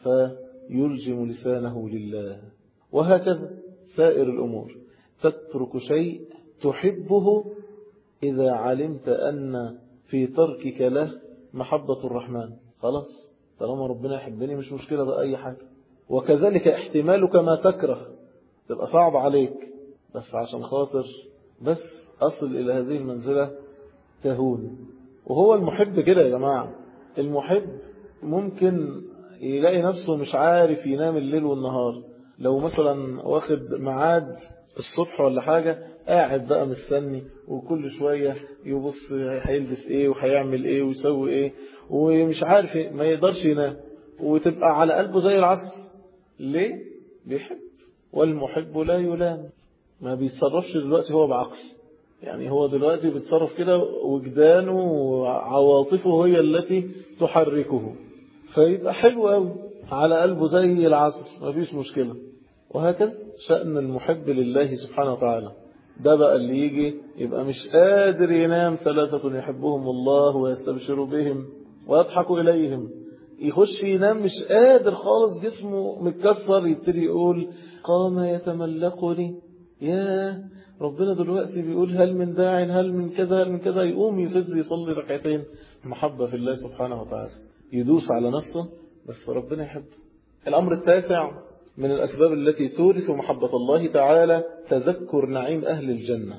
فيلجم لسانه لله. وهكذا سائر الأمور، تترك شيء تحبه إذا علمت أن في تركك له محبة الرحمن، خلاص طالما ربنا يحبني مش مشكلة بقى أي حاجة. وكذلك احتمالك ما تكره تبقى صعب عليك، بس عشان خاطر بس أصل إلى هذه المنزلة تهون. وهو المحب كده يا جماعة، المحب ممكن يلاقي نفسه مش عارف ينام الليل والنهار، لو مثلا واخد معاد الصبح ولا حاجة قاعد بقى مستني، وكل شوية يبص هيلبس ايه وهيعمل ايه ويسوي ايه ومش عارف ايه، ما يقدرش ينام وتبقى على قلبه زي العسل. ليه؟ بيحب. والمحب لا يلام، ما بيتصرفش دلوقتي هو بعقل، يعني هو دلوقتي بيتصرف كده وجدانه وعواطفه هي التي تحركه، فيبقى حلو قوي على قلبه زي العسل، ما فيش مشكلة. وهكذا شأن المحب لله سبحانه وتعالى، ده بقى اللي يجي يبقى مش قادر ينام 3 يحبهم الله ويستبشر بهم ويضحك إليهم، يخش ينام مش قادر خالص، جسمه متكسر، يبتدي يقول قام يتملقني، يا ربنا دلوقتي بيقول هل من داع هل من كذا هل من كذا، يقوم يفز يصلي ركعتين محبة في الله سبحانه وتعالى، يدوس على نفسه بس ربنا يحبه. الأمر التاسع من الأسباب التي تورث محبة الله تعالى تذكر نعيم أهل الجنة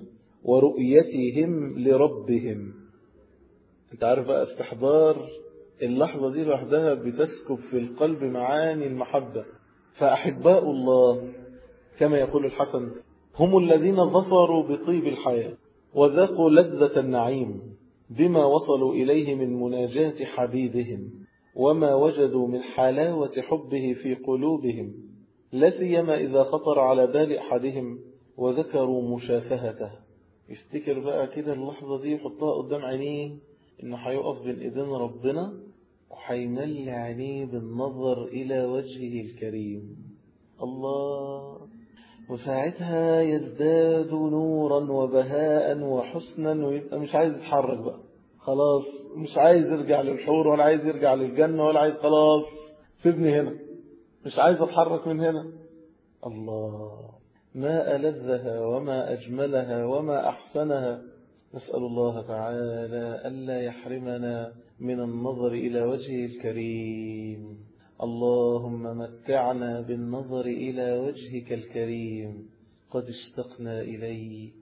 ورؤيتهم لربهم. انت عارف بقى استحضار اللحظة دي لوحدها بتسكب في القلب معاني المحبة. فأحباء الله كما يقول الحسن هم الذين ظفروا بطيب الحياة وذاقوا لذة النعيم بما وصلوا إليه من مناجاة حبيبهم وما وجدوا من حلاوة حبه في قلوبهم، لا سيما إذا خطر على بال أحدهم وذكروا مشافهته. يفتكر بقى كده اللحظة دي يحطها قدام عينيه إنه هيقف بين إيدين ربنا وهيمل عينيه بالنظر إلى وجهه الكريم، الله، وساعتها يزداد نورا وبهاء وحسنا، ويبقى مش عايز يتحرك بقى خلاص، مش عايز يرجع للحور ولا عايز يرجع للجنة ولا عايز، خلاص سيبني هنا، مش عايز اتحرك من هنا. الله، ما ألذها وما أجملها وما أحسنها. نسأل الله تعالى ألا يحرمنا من النظر إلى وجهه الكريم. اللهم متعنا بالنظر إلى وجهك الكريم، قد اشتقنا إليك،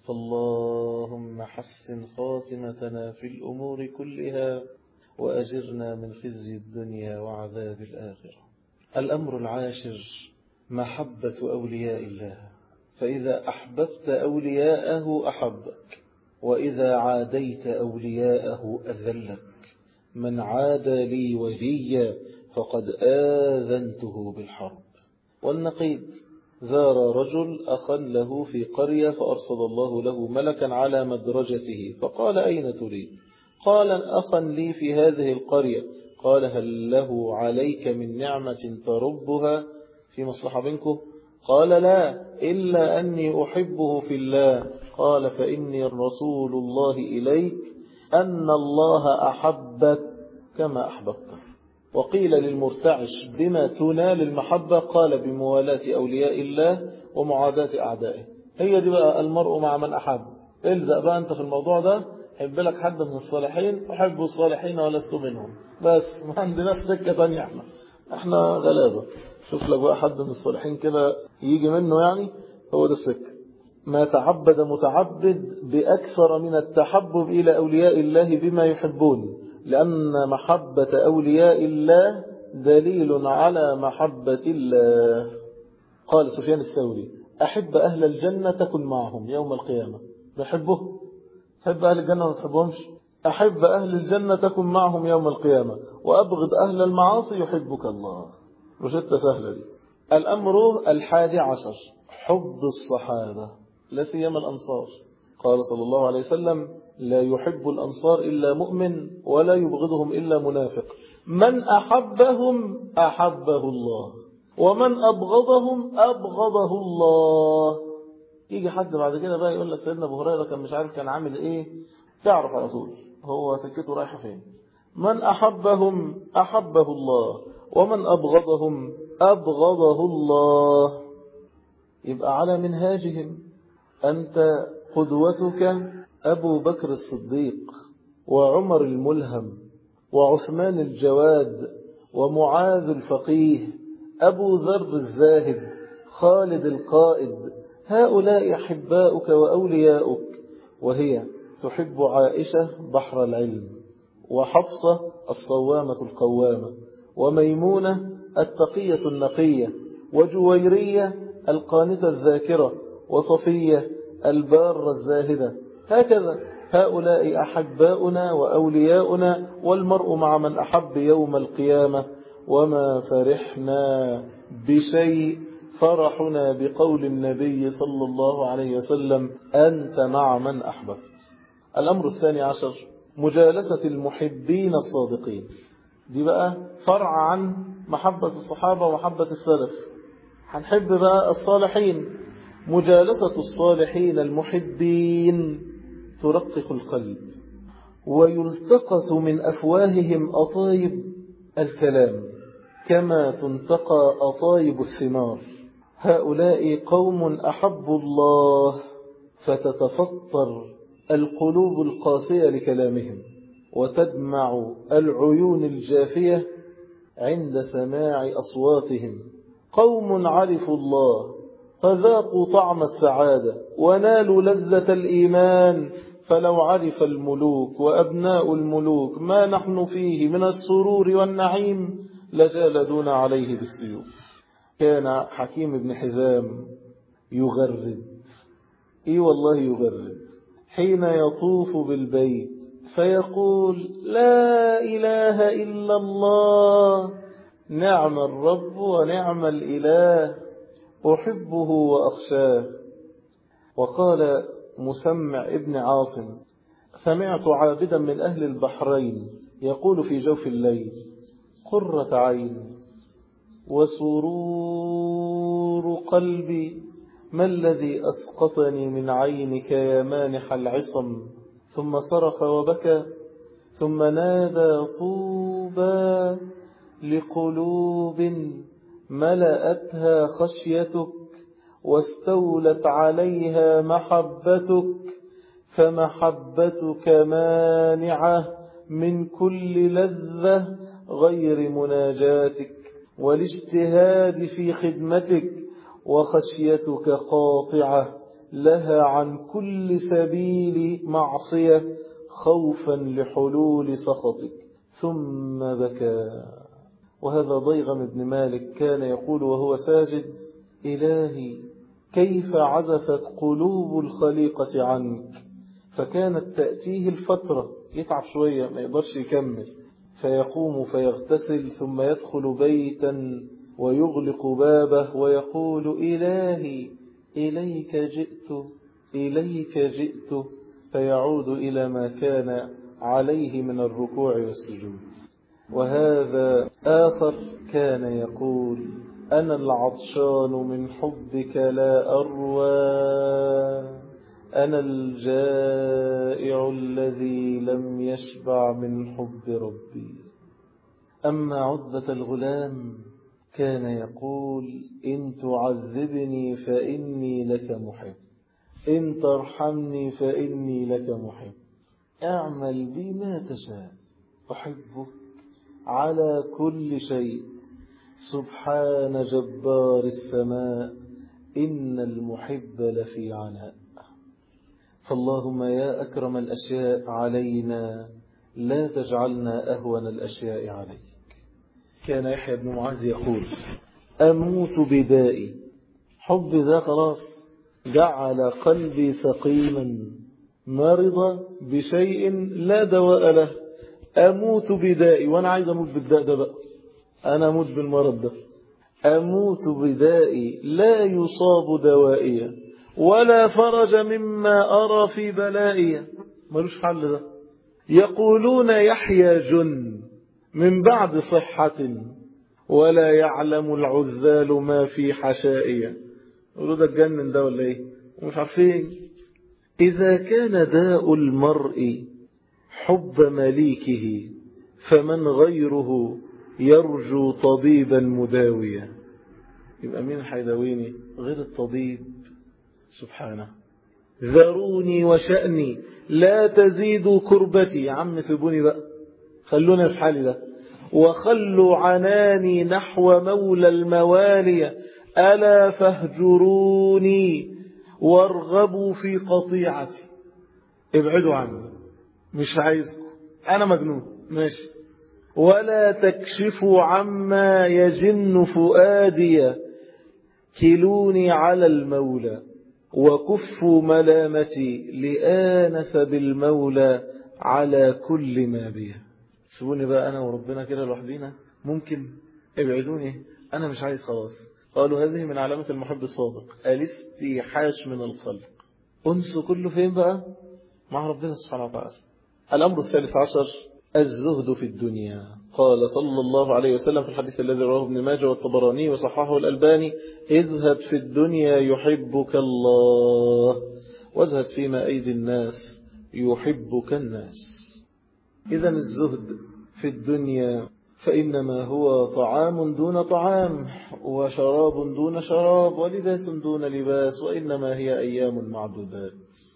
فاللهم حسن خاتمتنا في الأمور كلها وأجرنا من خزي الدنيا وعذاب الآخرة. الأمر العاشر محبة أولياء الله، فإذا أحببت أولياءه أحبك، وإذا عاديت أولياءه أذلك. من عادى لي وليا فقد آذنته بالحرب. والنقيض زار رجل أخا له في قرية فأرسل الله له ملكا على مدرجته فقال أين تريد؟ قال أخا لي في هذه القرية. قال هل له عليك من نعمة تربها في مصلحة بينكم؟ قال لا، إلا أني أحبه في الله. قال فإني رسول الله إليك أن الله أحبك كما أحببته. وقيل للمرتعش بما تنال المحبة؟ قال بموالاة أولياء الله ومعاداة أعدائه. هي دي بقى المرء مع من أحب. الزق بقى أنت في الموضوع ده، حب لك حد من الصالحين، أحب الصالحين ولست منهم، بس ما عندناش سكة تانية، احنا غلابة. شوف لك بقى حد من الصالحين كده يجي منه، يعني هو ده السكة. ما تعبد متعبد بأكثر من التحبب إلى أولياء الله بما يحبون، لأن محبة أولياء الله دليل على محبة الله. قال سفيان الثوري أحب أهل الجنة تكن معهم يوم القيامة. بحبه، تحب أهل الجنة وما تحبهمش؟ أحب أهل الجنة تكن معهم يوم القيامة، وأبغض أهل المعاصي يحبك الله. روشتة سهلة دي. الأمر 11 حب الصحابة. لا سيما الأنصار. قال صلى الله عليه وسلم لا يحب الأنصار إلا مؤمن ولا يبغضهم إلا منافق. من أحبهم أحبه الله ومن أبغضهم أبغضه الله. يجي حد بعد كده بقى يقول لك سيدنا أبو هريرة كان مش عارف كان عامل إيه، تعرف على طول هو سكته رايحة فين. من أحبهم أحبه الله ومن أبغضهم أبغضه الله. يبقى على منهاجهم. أنت قدوتك أبو بكر الصديق وعمر الملهم وعثمان الجواد ومعاذ الفقيه، أبو ذر الزاهد، خالد القائد. هؤلاء أحباؤك وأولياؤك. وهي تحب عائشة بحر العلم، وحفصة الصوامة القوامة، وميمونة التقية النقية، وجويرية القانتة الذاكرة، وصفية البارة الزاهدة. هكذا هؤلاء أحباؤنا وأولياؤنا، والمرء مع من أحب يوم القيامة. وما فرحنا بشيء فرحنا بقول النبي صلى الله عليه وسلم أنت مع من أحببت. الأمر الثاني عشر مجالسة المحبين الصادقين. دي بقى فرع عن محبة الصحابة ومحبة السلف. هنحب بقى الصالحين. مجالسة الصالحين المحبين ترقق القلب ويلتقط من أفواههم أطايب الكلام كما تنتقى أطايب الثمار. هؤلاء قوم أحبوا الله فتتفطر القلوب القاسية لكلامهم وتدمع العيون الجافية عند سماع أصواتهم. قوم عرفوا الله فذاقوا طعم السعادة ونالوا لذة الإيمان. فلو عرف الملوك وأبناء الملوك ما نحن فيه من السرور والنعيم لجالدون عليه بالسيوف. كان حكيم بن حزام يغرد، والله يغرد، حين يطوف بالبيت فيقول لا إله إلا الله، نعم الرب ونعم الإله، أحبه وأخشاه. وقال مسمع ابن عاصم سمعت عابدا من أهل البحرين يقول في جوف الليل قرة عين وسرور قلبي، ما الذي أسقطني من عينك يا مانح العصم. ثم صرخ وبكى ثم نادى طوبى لقلوب ملأتها خشيتك واستولت عليها محبتك، فمحبتك مانعة من كل لذة غير مناجاتك والاجتهاد في خدمتك، وخشيتك قاطعة لها عن كل سبيل معصية خوفا لحلول سخطك. ثم بكى. وهذا ضيغم بن مالك كان يقول وهو ساجد إلهي كيف عزفت قلوب الخليقة عنك. فكانت تأتيه الفترة يتعب شوية ما يقدرش يكمل فيقوم فيغتسل ثم يدخل بيتا ويغلق بابه ويقول إلهي إليك جئت إليك جئت، فيعود إلى ما كان عليه من الركوع والسجود. وهذا آخر كان يقول أنا العطشان من حبك لا أروى، أنا الجائع الذي لم يشبع من حب ربي. أما عتبة الغلام كان يقول إن تعذبني فإني لك محب، إن ترحمني فإني لك محب، اعمل بي ما تشاء أحبك على كل شيء، سبحان جبار السماء إن المحب لفي عناء. فاللهم يا أكرم الأشياء علينا لا تجعلنا أهون الأشياء عليك. كان يحيى بن معاذ يقول أموت بدائي، حب ذا خلاص جعل قلبي سقيما مرض بشيء لا دواء له. أموت بدائي، وأنا عايز أموت بالداء ده بقى، أنا أموت بالمرض ده. أموت بدائي لا يصاب دوائيا، ولا فرج مما أرى في بلائي. ملوش حل ده. يقولون يحيى جن من بعد صحة ولا يعلم العذال ما في حشائي. يقولوا ده الجنن ده ولا ايه؟ ومش عارفين. إذا كان داء المرء حب مليكه فمن غيره يرجو طبيبا مداويا. يبقى مين حيداويني غير الطبيب سبحانه. ذروني وشأني لا تزيدوا كربتي. يا عم سيبوني بقى، خلونا في حالي ده. وخلوا عناني نحو مولى الموالي ألا فاهجروني وارغبوا في قطيعتي. ابعدوا عني، مش عايزكم، أنا مجنون ماشي. ولا تكشفوا عما يجن فؤادي كلوني على المولى وكفوا ملامتي لآنس بالمولى على كل ما بي. سيبوني بقى أنا وربنا كده لوحدينا، ممكن ابعدوني، أنا مش عايز خلاص. قالوا هذه من علامة المحب الصادق الاستيحاش من الخلق. أنسوا كله فين بقى؟ مع ربنا سبحانه وتعالى. الأمر الثالث عشر الزهد في الدنيا. قال صلى الله عليه وسلم في الحديث الذي رواه ابن ماجه والطبراني وصححه الألباني: ازهد في الدنيا يحبك الله وازهد فيما أيدي الناس يحبك الناس. إذن الزهد في الدنيا فإنما هو طعام دون طعام وشراب دون شراب ولباس دون لباس، وإنما هي أيام معدودات.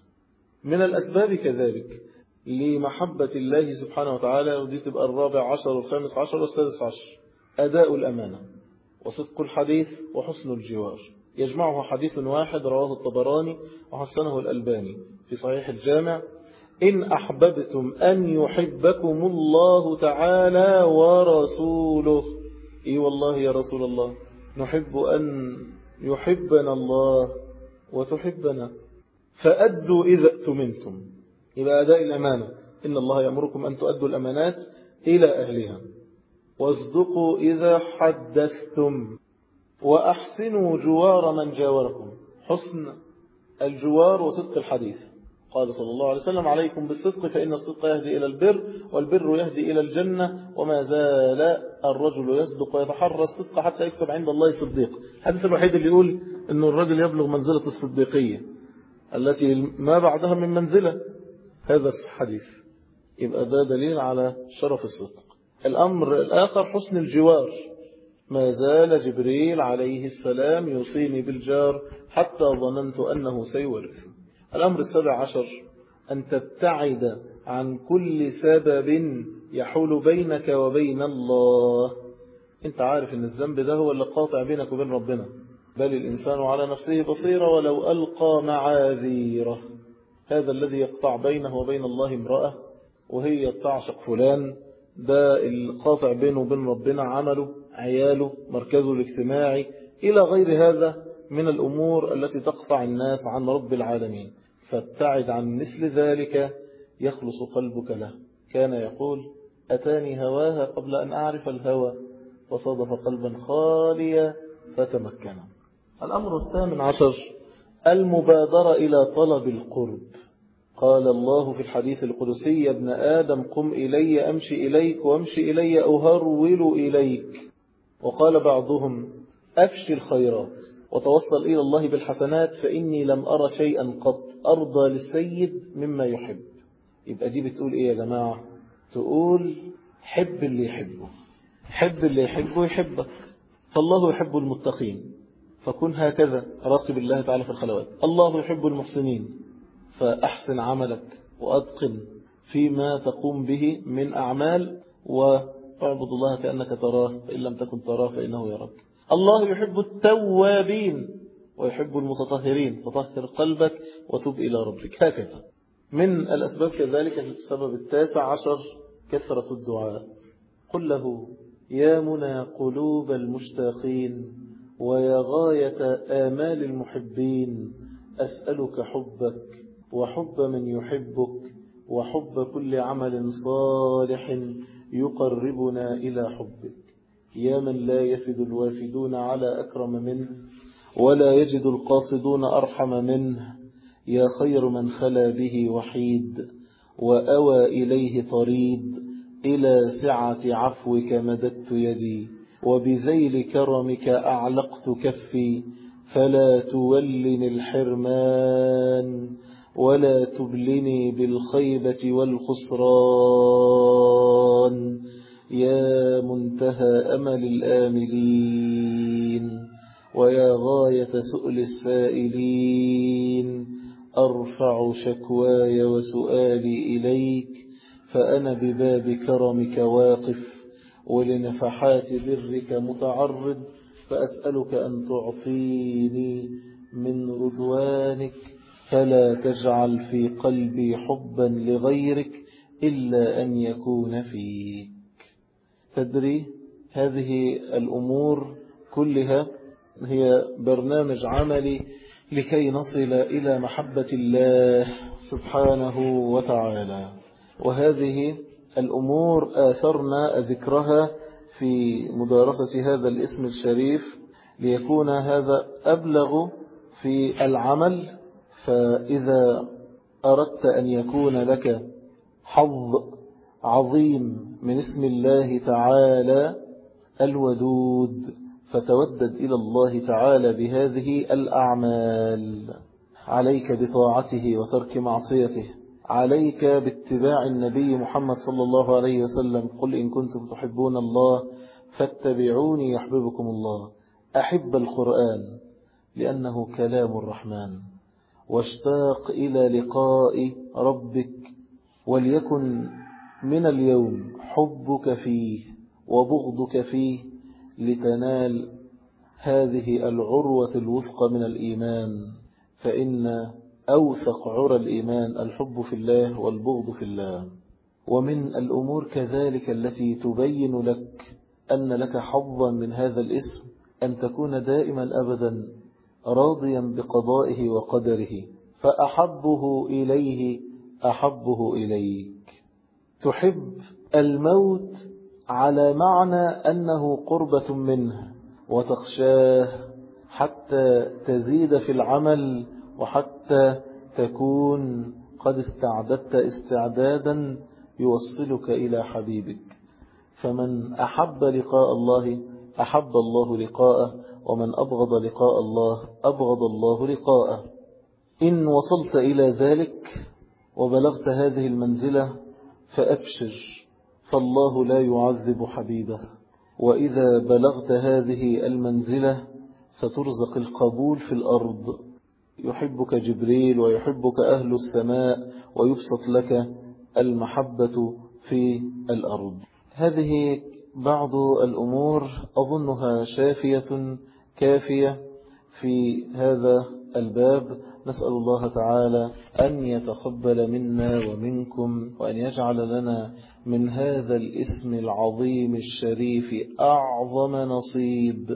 من الأسباب كذلك لمحبة الله سبحانه وتعالى، ودي تبقى الرابع عشر والخامس عشر والسادس عشر: أداء الأمانة وصدق الحديث وحسن الجوار. يجمعه حديث واحد رواه الطبراني وحسنه الألباني في صحيح الجامع: إن أحببتم أن يحبكم الله تعالى ورسوله. إيه والله يا رسول الله، نحب أن يحبنا الله وتحبنا، فأدوا إذا اؤتمنتم. يبقى أداء الأمانة، إن الله يأمركم أن تؤدوا الأمانات إلى أهلها، واصدقوا إذا حدثتم، وأحسنوا جوار من جاوركم. حسن الجوار وصدق الحديث. قال صلى الله عليه وسلم: عليكم بالصدق فإن الصدق يهدي إلى البر والبر يهدي إلى الجنة، وما زال الرجل يصدق ويتحرى الصدق حتى يكتب عند الله صديق. الحديث الوحيد اللي يقول أن الرجل يبلغ منزلة الصديقية التي ما بعدها من منزلة، هذا الحديث. يبقى ده دليل على شرف الصدق. الأمر الآخر حسن الجوار. ما زال جبريل عليه السلام يوصيني بالجار حتى ظننت أنه سيورث. الأمر السابع عشر أن تبتعد عن كل سبب يحول بينك وبين الله. أنت عارف أن الذنب ده هو اللي قاطع بينك وبين ربنا. بل الإنسان على نفسه بصيرة ولو ألقى معاذيره. هذا الذي يقطع بينه وبين الله امرأة وهي تعشق فلان، ده القاطع بينه وبين ربنا عمله، عياله، مركزه الاجتماعي، إلى غير هذا من الأمور التي تقطع الناس عن رب العالمين. فابتعد عن مثل ذلك يخلص قلبك له. كان يقول: أتاني هواها قبل أن أعرف الهوى فصادف قلبا خاليا فتمكن. الأمر الثامن عشر المبادرة إلى طلب القرب. قال الله في الحديث القدسي: يا ابن آدم قم إلي أمشي إليك وامشي إلي أهرول إليك. وقال بعضهم: أفشي الخيرات وتوصل إلى الله بالحسنات فإني لم أرى شيئا قط أرضى للسيد مما يحب. يبقى دي بتقول إيه يا جماعة؟ تقول حب اللي يحبه، حب اللي يحبه يحبك. فالله يحب المتقين فكن هكذا راقب الله تعالى في الخلوات. الله يحب المحسنين فأحسن عملك وأتقن فيما تقوم به من أعمال، واعبد الله كأنك تراه فإن لم تكن تراه فإنه يراك. الله يحب التوابين ويحب المتطهرين فطهر قلبك وتب إلى ربك. هكذا. من الأسباب كذلك السبب التاسع عشر كثرة الدعاء. قل له: يا منى قلوب المشتاقين ويا غاية آمال المحبين، أسألك حبك وحب من يحبك وحب كل عمل صالح يقربنا إلى حبك. يا من لا يفد الوافدون على أكرم منه ولا يجد القاصدون أرحم منه. يا خير من خلا به وحيد وأوى إليه طريد، إلى سعة عفوك مددت يدي وبذيل كرمك أعلقت كفي، فلا تولني الحرمان ولا تبلني بالخيبة والخسران. يا منتهى أمل الآملين ويا غاية سؤل السائلين، أرفع شكواي وسؤالي إليك، فأنا بباب كرمك واقف ولنفحات برك متعرض، فأسألك أن تعطيني من رضوانك، فلا تجعل في قلبي حبا لغيرك إلا أن يكون فيك. تدري هذه الأمور كلها هي برنامج عملي لكي نصل إلى محبة الله سبحانه وتعالى. وهذه الأمور آثرنا ذكرها في مدارسة هذا الاسم الشريف ليكون هذا أبلغ في العمل. فإذا أردت أن يكون لك حظ عظيم من اسم الله تعالى الودود، فتودد إلى الله تعالى بهذه الأعمال. عليك بطاعته وترك معصيته، عليك باتباع النبي محمد صلى الله عليه وسلم. قل إن كنتم تحبون الله فاتبعوني يحببكم الله. أحب القرآن لأنه كلام الرحمن، واشتاق إلى لقاء ربك، وليكن من اليوم حبك فيه وبغضك فيه لتنال هذه العروة الوثقى من الإيمان. فإن أوثق عرى الإيمان الحب في الله والبغض في الله. ومن الأمور كذلك التي تبين لك أن لك حظا من هذا الاسم أن تكون دائما أبدا راضيا بقضائه وقدره، فأحبه إليه أحبه إليك. تحب الموت على معنى أنه قربة منه، وتخشاه حتى تزيد في العمل، وحتى تكون قد استعددت استعدادا يوصلك إلى حبيبك. فمن أحب لقاء الله أحب الله لقاءه، ومن أبغض لقاء الله أبغض الله لقاءه. إن وصلت إلى ذلك وبلغت هذه المنزلة فأبشر، فالله لا يعذب حبيبه. وإذا بلغت هذه المنزلة سترزق القبول في الأرض، يحبك جبريل ويحبك أهل السماء، ويبسط لك المحبة في الأرض. هذه بعض الأمور أظنها شافية كافية في هذا الباب. نسأل الله تعالى أن يتقبل منا ومنكم، وأن يجعل لنا من هذا الاسم العظيم الشريف أعظم نصيب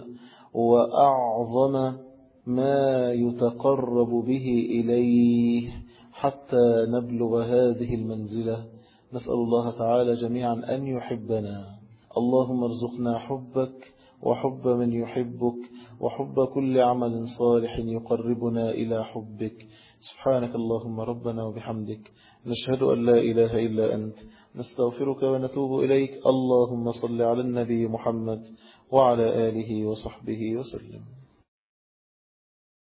وأعظم ما يتقرب به إليه حتى نبلغ هذه المنزلة. نسأل الله تعالى جميعا أن يحبنا. اللهم ارزقنا حبك وحب من يحبك، وحب كل عمل صالح يقربنا إلى حبك. سبحانك اللهم ربنا وبحمدك، نشهد أن لا إله إلا أنت، نستغفرك ونتوب إليك. اللهم صل على النبي محمد وعلى آله وصحبه وسلم.